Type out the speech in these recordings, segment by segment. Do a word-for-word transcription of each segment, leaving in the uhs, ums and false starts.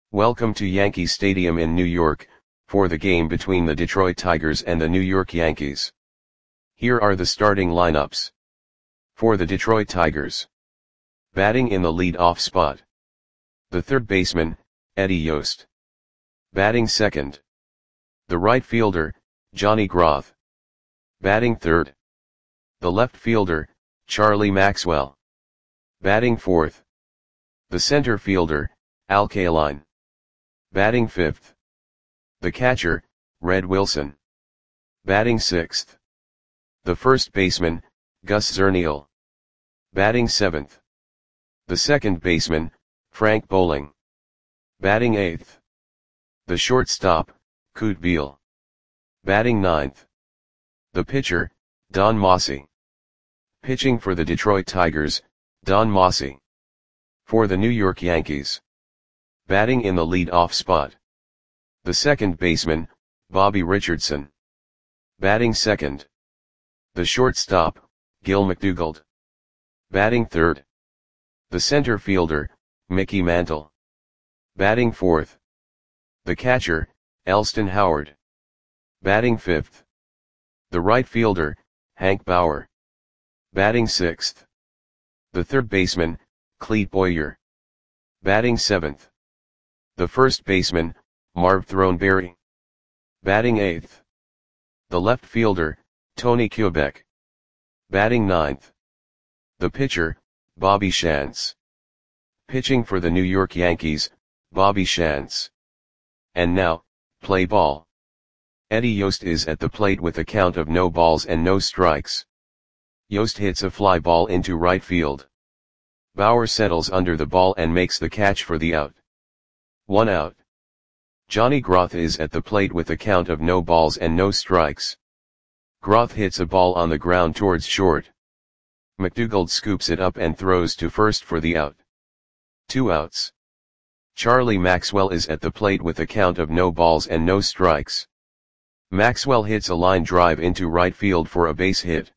Welcome to Yankee Stadium in New York, for the game between the Detroit Tigers and the New York Yankees. Here are the starting lineups. For the Detroit Tigers. Batting in the lead-off spot. The third baseman, Eddie Yost. Batting second. The right fielder, Johnny Groth. Batting third. The left fielder, Charlie Maxwell. Batting fourth. The center fielder, Al Kaline. Batting fifth. The catcher, Red Wilson. Batting sixth. The first baseman, Gus Zernial. Batting seventh. The second baseman, Frank Bowling. Batting eighth. The shortstop, Kute Beal. Batting ninth. The pitcher, Don Mossi. Pitching for the Detroit Tigers, Don Mossi. For the New York Yankees. Batting in the lead-off spot. The second baseman, Bobby Richardson. Batting second. The shortstop, Gil McDougald. Batting third. The center fielder, Mickey Mantle. Batting fourth. The catcher, Elston Howard. Batting fifth. The right fielder, Hank Bauer. Batting sixth. The third baseman, Clete Boyer. Batting seventh. The first baseman, Marv Throneberry. Batting eighth. The left fielder, Tony Kubek. Batting ninth. The pitcher, Bobby Shantz. Pitching for the New York Yankees, Bobby Shantz. And now, play ball. Eddie Yost is at the plate with a count of no balls and no strikes. Yost hits a fly ball into right field. Bauer settles under the ball and makes the catch for the out. One out. Johnny Groth is at the plate with a count of no balls and no strikes. Groth hits a ball on the ground towards short. McDougald scoops it up and throws to first for the out. Two outs. Charlie Maxwell is at the plate with a count of no balls and no strikes. Maxwell hits a line drive into right field for a base hit.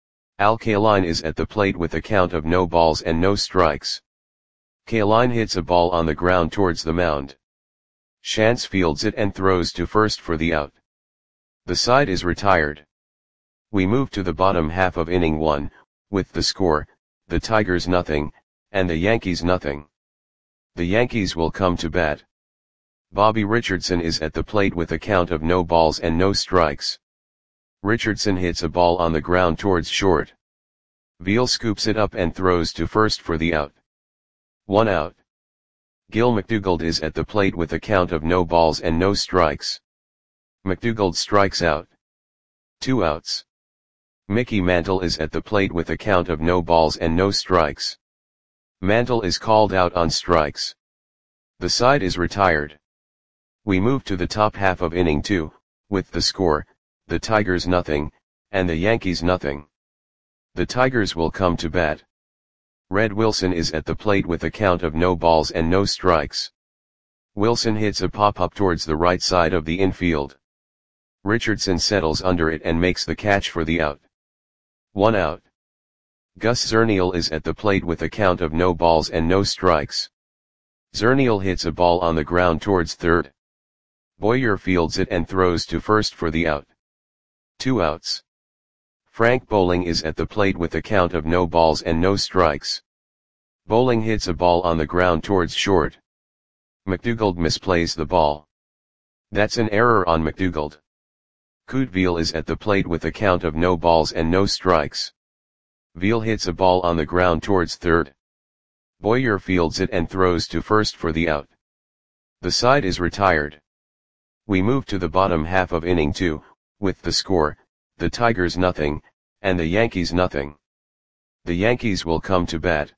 Al Kaline is at the plate with a count of no balls and no strikes. Kaline hits a ball on the ground towards the mound. Shantz fields it and throws to first for the out. The side is retired. We move to the bottom half of inning one, with the score, the Tigers nothing, and the Yankees nothing. The Yankees will come to bat. Bobby Richardson is at the plate with a count of no balls and no strikes. Richardson hits a ball on the ground towards short. Beal scoops it up and throws to first for the out. One out. Gil McDougald is at the plate with a count of no balls and no strikes. McDougald strikes out. Two outs. Mickey Mantle is at the plate with a count of no balls and no strikes. Mantle is called out on strikes. The side is retired. We move to the top half of inning two, with the score, the Tigers nothing, and the Yankees nothing. The Tigers will come to bat. Red Wilson is at the plate with a count of no balls and no strikes. Wilson hits a pop-up towards the right side of the infield. Richardson settles under it and makes the catch for the out. One out. Gus Zernial is at the plate with a count of no balls and no strikes. Zernial hits a ball on the ground towards third. Boyer fields it and throws to first for the out. Two outs. Frank Bowling is at the plate with a count of no balls and no strikes. Bowling hits a ball on the ground towards short. McDougald misplays the ball. That's an error on McDougald. Kute Beal is at the plate with a count of no balls and no strikes. Beal hits a ball on the ground towards third. Boyer fields it and throws to first for the out. The side is retired. We move to the bottom half of inning two, with the score, the Tigers nothing, and the Yankees nothing. The Yankees will come to bat.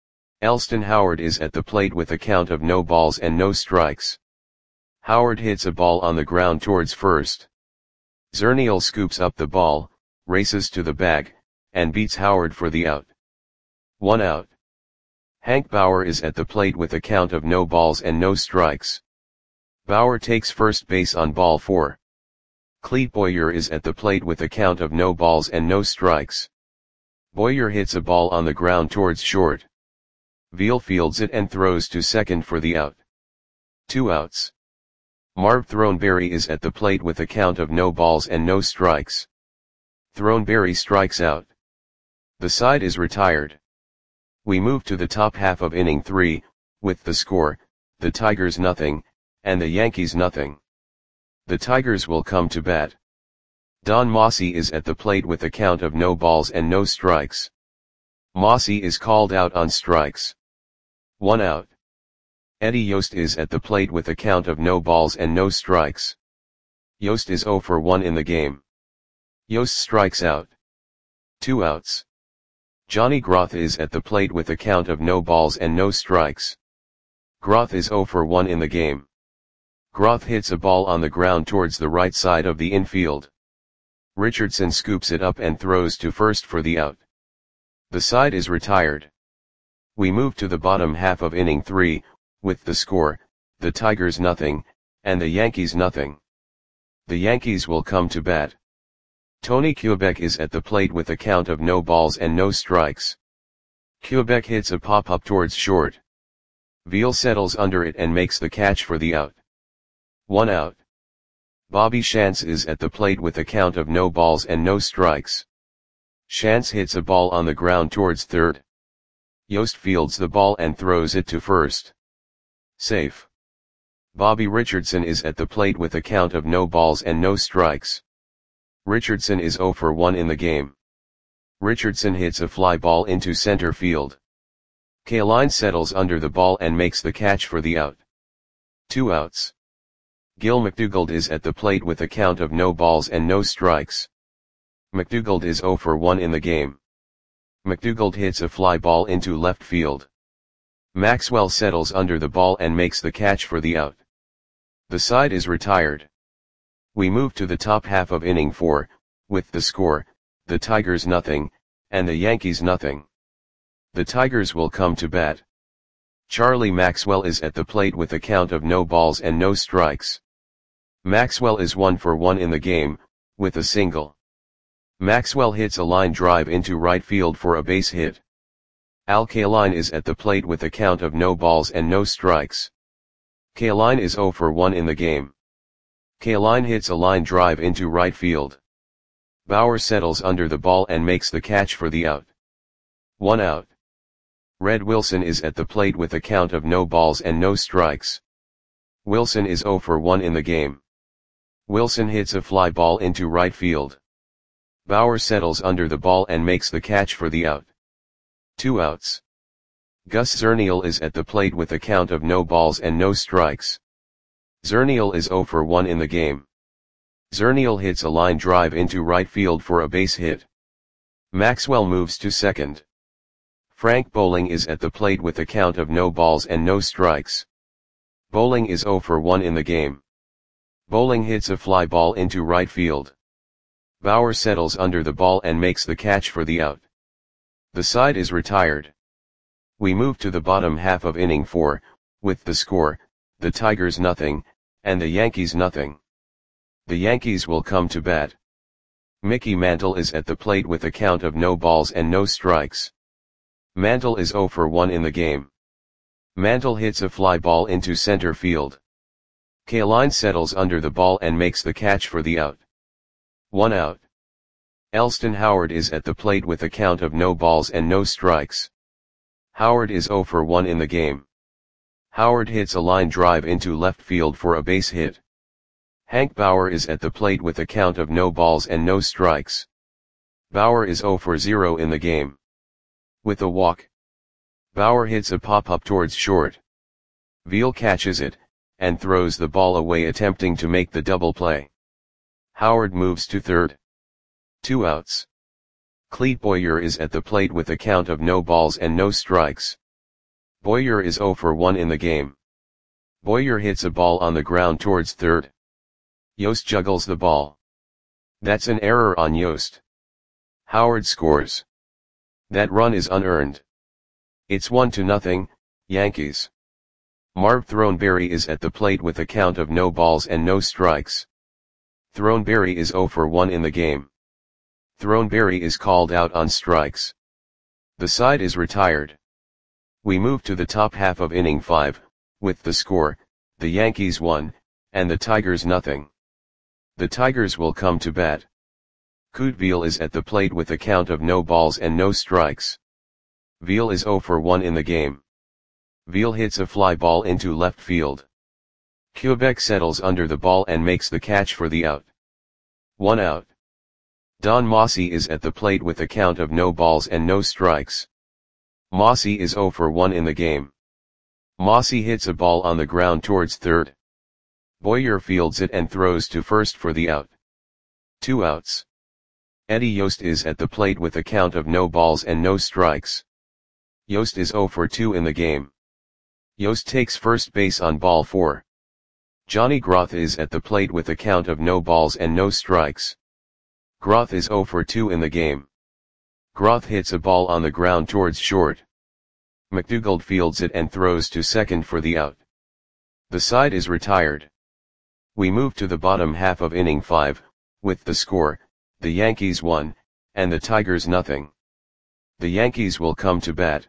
Elston Howard is at the plate with a count of no balls and no strikes. Howard hits a ball on the ground towards first. Zernial scoops up the ball, races to the bag, and beats Howard for the out. One out. Hank Bauer is at the plate with a count of no balls and no strikes. Bauer takes first base on ball four. Clete Boyer is at the plate with a count of no balls and no strikes. Boyer hits a ball on the ground towards short. Beal fields it and throws to second for the out. Two outs. Marv Throneberry is at the plate with a count of no balls and no strikes. Throneberry strikes out. The side is retired. We move to the top half of inning three, with the score, the Tigers nothing, and the Yankees nothing. The Tigers will come to bat. Don Mossy is at the plate with a count of no balls and no strikes. Mossy is called out on strikes. One out. Eddie Yost is at the plate with a count of no balls and no strikes. Yost is oh for one in the game. Yost strikes out. Two outs. Johnny Groth is at the plate with a count of no balls and no strikes. Groth is oh for one in the game. Groth hits a ball on the ground towards the right side of the infield. Richardson scoops it up and throws to first for the out. The side is retired. We move to the bottom half of inning three, with the score, the Tigers nothing, and the Yankees nothing. The Yankees will come to bat. Tony Quebec is at the plate with a count of no balls and no strikes. Quebec hits a pop-up towards short. Veal settles under it and makes the catch for the out. One out. Bobby Shantz is at the plate with a count of no balls and no strikes. Shantz hits a ball on the ground towards third. Yost fields the ball and throws it to first. Safe. Bobby Richardson is at the plate with a count of no balls and no strikes. Richardson is oh for one in the game. Richardson hits a fly ball into center field. Kaline settles under the ball and makes the catch for the out. Two outs. Gil McDougald is at the plate with a count of no balls and no strikes. McDougald is oh for one in the game. McDougald hits a fly ball into left field. Maxwell settles under the ball and makes the catch for the out. The side is retired. We move to the top half of inning four, with the score, the Tigers nothing, and the Yankees nothing. The Tigers will come to bat. Charlie Maxwell is at the plate with a count of no balls and no strikes. Maxwell is one for one in the game, with a single. Maxwell hits a line drive into right field for a base hit. Al Kaline is at the plate with a count of no balls and no strikes. Kaline is oh for one in the game. Kaline hits a line drive into right field. Bauer settles under the ball and makes the catch for the out. One out. Red Wilson is at the plate with a count of no balls and no strikes. Wilson is oh for one in the game. Wilson hits a fly ball into right field. Bauer settles under the ball and makes the catch for the out. Two outs. Gus Zernial is at the plate with a count of no balls and no strikes. Zernial is oh for one in the game. Zernial hits a line drive into right field for a base hit. Maxwell moves to second. Frank Bowling is at the plate with a count of no balls and no strikes. Bowling is oh for one in the game. Bowling hits a fly ball into right field. Bauer settles under the ball and makes the catch for the out. The side is retired. We move to the bottom half of inning four, with the score, the Tigers nothing, and the Yankees nothing. The Yankees will come to bat. Mickey Mantle is at the plate with a count of no balls and no strikes. Mantle is oh for one in the game. Mantle hits a fly ball into center field. Kaline settles under the ball and makes the catch for the out. One out. Elston Howard is at the plate with a count of no balls and no strikes. Howard is oh for one in the game. Howard hits a line drive into left field for a base hit. Hank Bauer is at the plate with a count of no balls and no strikes. Bauer is oh for zero in the game. With a walk. Bauer hits a pop-up towards short. Veal catches it, and throws the ball away attempting to make the double play. Howard moves to third. Two outs. Clete Boyer is at the plate with a count of no balls and no strikes. Boyer is oh for one in the game. Boyer hits a ball on the ground towards third. Yost juggles the ball. That's an error on Yost. Howard scores. That run is unearned. It's one to nothing, Yankees. Marv Throneberry is at the plate with a count of no balls and no strikes. Throneberry is oh for one in the game. Throneberry is called out on strikes. The side is retired. We move to the top half of inning five, with the score, the Yankees one, and the Tigers nothing. The Tigers will come to bat. Couteville is at the plate with a count of no balls and no strikes. Ville is zero for one in the game. Ville hits a fly ball into left field. Quebec settles under the ball and makes the catch for the out. One out. Don Mossy is at the plate with a count of no balls and no strikes. Mossy is zero for one in the game. Mossy hits a ball on the ground towards third. Boyer fields it and throws to first for the out. Two outs. Eddie Yost is at the plate with a count of no balls and no strikes. Yost is zero for two in the game. Yost takes first base on ball four. Johnny Groth is at the plate with a count of no balls and no strikes. Groth is zero for two in the game. Groth hits a ball on the ground towards short. McDougald fields it and throws to second for the out. The side is retired. We move to the bottom half of inning five, with the score, the Yankees one, and the Tigers nothing. The Yankees will come to bat.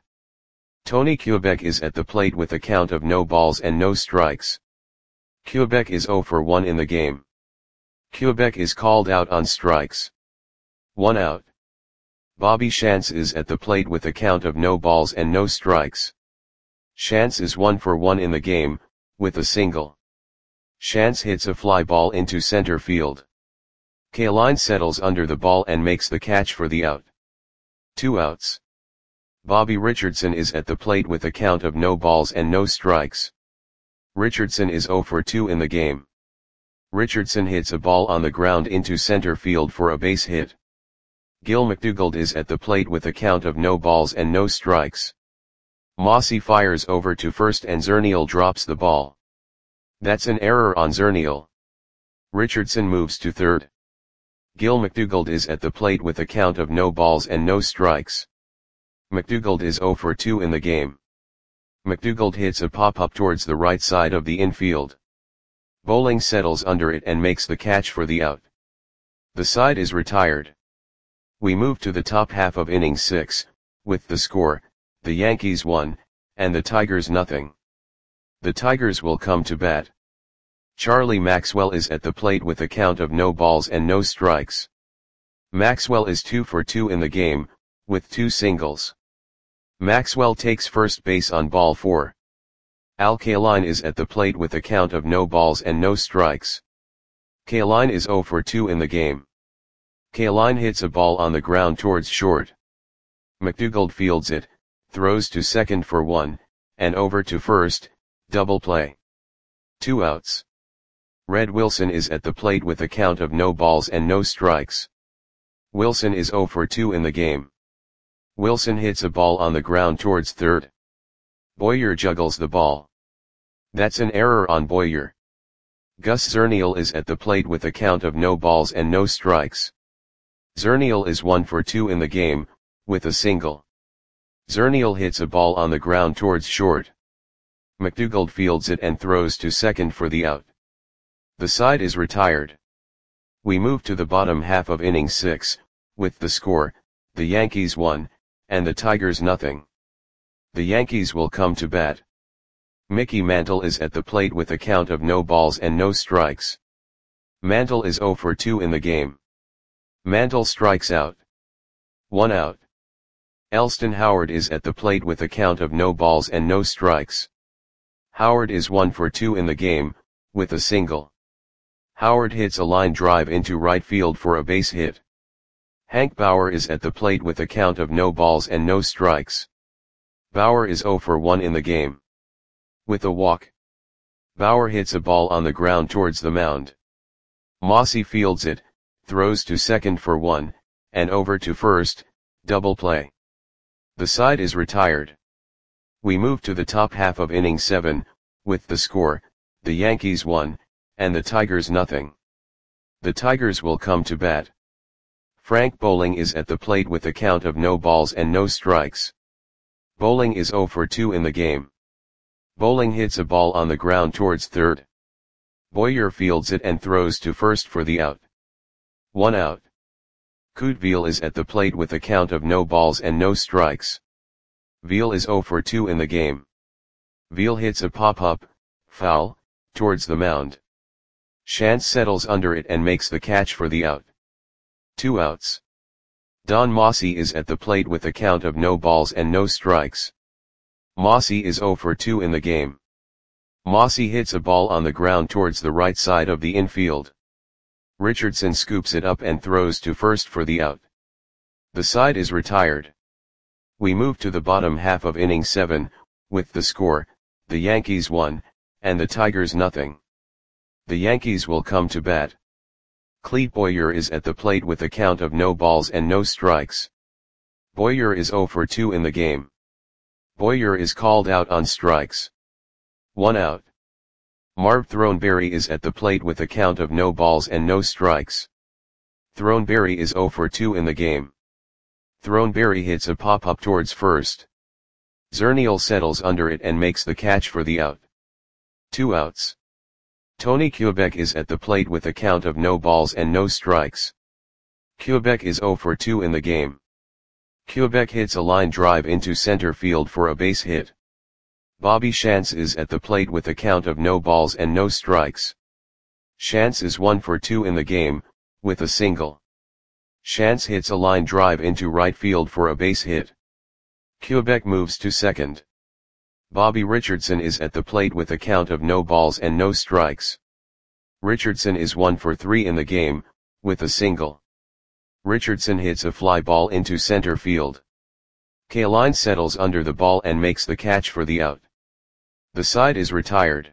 Tony Quebec is at the plate with a count of no balls and no strikes. Quebec is zero for one in the game. Quebec is called out on strikes. One out. Bobby Shantz is at the plate with a count of no balls and no strikes. Shantz is one for one in the game, with a single. Shantz hits a fly ball into center field. Kaline settles under the ball and makes the catch for the out. Two outs. Bobby Richardson is at the plate with a count of no balls and no strikes. Richardson is zero for two in the game. Richardson hits a ball on the ground into center field for a base hit. Gil McDougald is at the plate with a count of no balls and no strikes. Mossy fires over to first and Zernial drops the ball. That's an error on Zernial. Richardson moves to third. Gil McDougald is at the plate with a count of no balls and no strikes. McDougald is zero for two in the game. McDougald hits a pop-up towards the right side of the infield. Bowling settles under it and makes the catch for the out. The side is retired. We move to the top half of inning six, with the score, the Yankees one, and the Tigers nothing. The Tigers will come to bat. Charlie Maxwell is at the plate with a count of no balls and no strikes. Maxwell is two for two in the game, with two singles. Maxwell takes first base on ball four. Al Kaline is at the plate with a count of no balls and no strikes. Kaline is zero for two in the game. Kaline hits a ball on the ground towards short. McDougald fields it, throws to second for one, and over to first, double play. Two outs. Red Wilson is at the plate with a count of no balls and no strikes. Wilson is zero for two in the game. Wilson hits a ball on the ground towards third. Boyer juggles the ball. That's an error on Boyer. Gus Zernial is at the plate with a count of no balls and no strikes. Zernial is one for two in the game, with a single. Zernial hits a ball on the ground towards short. McDougald fields it and throws to second for the out. The side is retired. We move to the bottom half of inning six, with the score, the Yankees one, and the Tigers nothing. The Yankees will come to bat. Mickey Mantle is at the plate with a count of no balls and no strikes. Mantle is zero for two in the game. Mantle strikes out. One out. Elston Howard is at the plate with a count of no balls and no strikes. Howard is one for two in the game, with a single. Howard hits a line drive into right field for a base hit. Hank Bauer is at the plate with a count of no balls and no strikes. Bauer is zero for one in the game. With a walk. Bauer hits a ball on the ground towards the mound. Mossy fields it, throws to second for one, and over to first, double play. The side is retired. We move to the top half of inning seven, with the score, the Yankees one, and the Tigers nothing. The Tigers will come to bat. Frank Bowling is at the plate with a count of no balls and no strikes. Bowling is zero for two in the game. Bowling hits a ball on the ground towards third. Boyer fields it and throws to first for the out. One out. Couteville is at the plate with a count of no balls and no strikes. Ville is zero for two in the game. Ville hits a pop-up, foul, towards the mound. Shantz settles under it and makes the catch for the out. Two outs. Don Mossi is at the plate with a count of no balls and no strikes. Mossi is oh for two in the game. Mossi hits a ball on the ground towards the right side of the infield. Richardson scoops it up and throws to first for the out. The side is retired. We move to the bottom half of inning seven, with the score, the Yankees one, and the Tigers nothing. The Yankees will come to bat. Clete Boyer is at the plate with a count of no balls and no strikes. Boyer is oh for two in the game. Boyer is called out on strikes. One out. Marv Throneberry is at the plate with a count of no balls and no strikes. Throneberry is oh for two in the game. Throneberry hits a pop-up towards first. Zernial settles under it and makes the catch for the out. Two outs. Tony Kubek is at the plate with a count of no balls and no strikes. Kubek is oh for two in the game. Kubek hits a line drive into center field for a base hit. Bobby Shantz is at the plate with a count of no balls and no strikes. Shantz is one for two in the game, with a single. Shantz hits a line drive into right field for a base hit. Kubek moves to second. Bobby Richardson is at the plate with a count of no balls and no strikes. Richardson is one for three in the game, with a single. Richardson hits a fly ball into center field. Kaline settles under the ball and makes the catch for the out. The side is retired.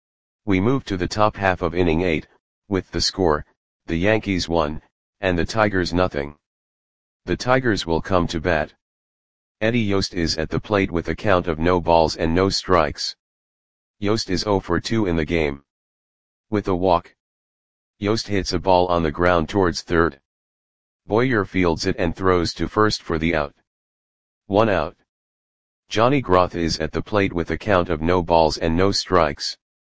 We move to the top half of inning eight, with the score, the Yankees one, and the Tigers nothing. The Tigers will come to bat. Eddie Yost is at the plate with a count of no balls and no strikes. Yost is oh for two in the game. With a walk. Yost hits a ball on the ground towards third. Boyer fields it and throws to first for the out. One out. Johnny Groth is at the plate with a count of no balls and no strikes.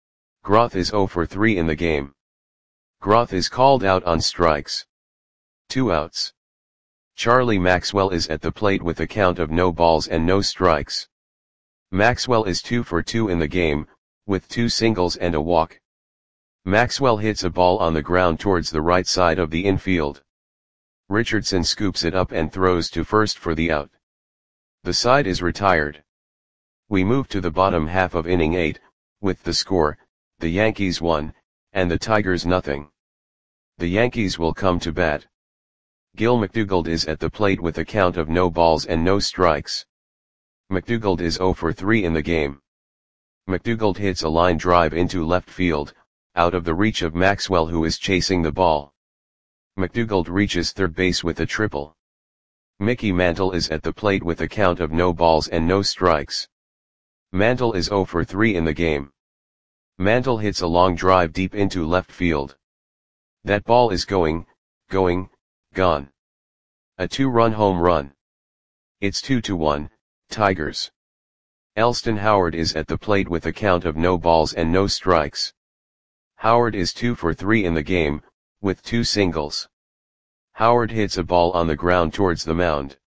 Groth is oh for three in the game. Groth is called out on strikes. Two outs. Charlie Maxwell is at the plate with a count of no balls and no strikes. Maxwell is two for two in the game, with two singles and a walk. Maxwell hits a ball on the ground towards the right side of the infield. Richardson scoops it up and throws to first for the out. The side is retired. We move to the bottom half of inning eight, with the score, the Yankees one, and the Tigers nothing. The Yankees will come to bat. Gil McDougald is at the plate with a count of no balls and no strikes. McDougald is oh for three in the game. McDougald hits a line drive into left field, out of the reach of Maxwell who is chasing the ball. McDougald reaches third base with a triple. Mickey Mantle is at the plate with a count of no balls and no strikes. Mantle is oh for three in the game. Mantle hits a long drive deep into left field. That ball is going, going, gone. A two-run home run. It's two to one, Tigers. Elston Howard is at the plate with a count of no balls and no strikes. Howard is two for three in the game, with two singles. Howard hits a ball on the ground towards the mound.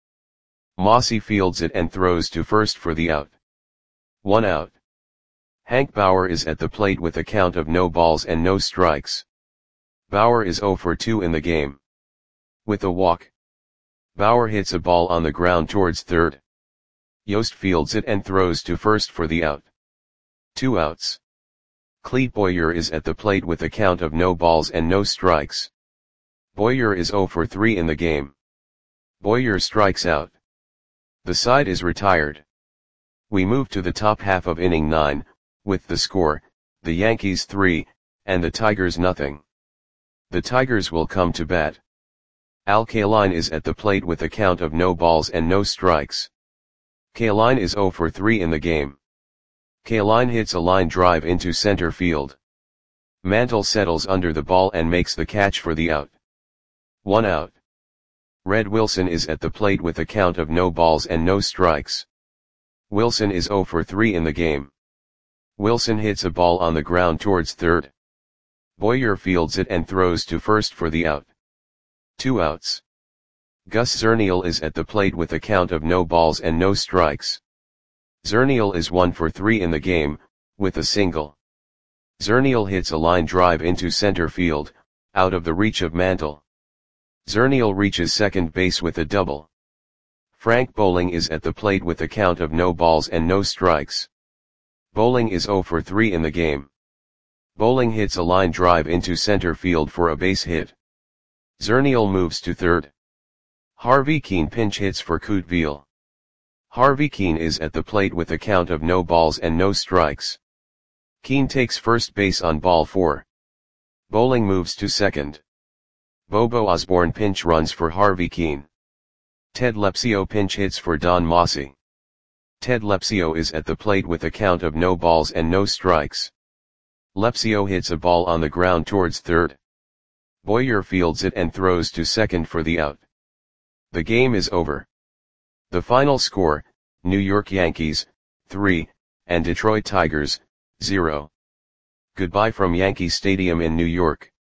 Mossi fields it and throws to first for the out. One out. Hank Bauer is at the plate with a count of no balls and no strikes. Bauer is oh for two in the game. With a walk. Bauer hits a ball on the ground towards third. Yost fields it and throws to first for the out. Two outs. Clete Boyer is at the plate with a count of no balls and no strikes. Boyer is oh for three in the game. Boyer strikes out. The side is retired. We move to the top half of inning nine, with the score, the Yankees three, and the Tigers nothing. The Tigers will come to bat. Al Kaline is at the plate with a count of no balls and no strikes. Kaline is oh for three in the game. Kaline hits a line drive into center field. Mantle settles under the ball and makes the catch for the out. One out. Red Wilson is at the plate with a count of no balls and no strikes. Wilson is oh for three in the game. Wilson hits a ball on the ground towards third. Boyer fields it and throws to first for the out. Two outs. Gus Zernial is at the plate with a count of no balls and no strikes. Zernial is one for three in the game, with a single. Zernial hits a line drive into center field, out of the reach of Mantle. Zernial reaches second base with a double. Frank Bowling is at the plate with a count of no balls and no strikes. Bowling is zero for three in the game. Bowling hits a line drive into center field for a base hit. Zernial moves to third. Harvey Keene pinch hits for Couteville. Harvey Keene is at the plate with a count of no balls and no strikes. Keene takes first base on ball four. Bowling moves to second. Bobo Osborne pinch runs for Harvey Keene. Ted Lepsio pinch hits for Don Mossy. Ted Lepsio is at the plate with a count of no balls and no strikes. Lepsio hits a ball on the ground towards third. Boyer fields it and throws to second for the out. The game is over. The final score, New York Yankees, three, and Detroit Tigers, zero. Goodbye from Yankee Stadium in New York.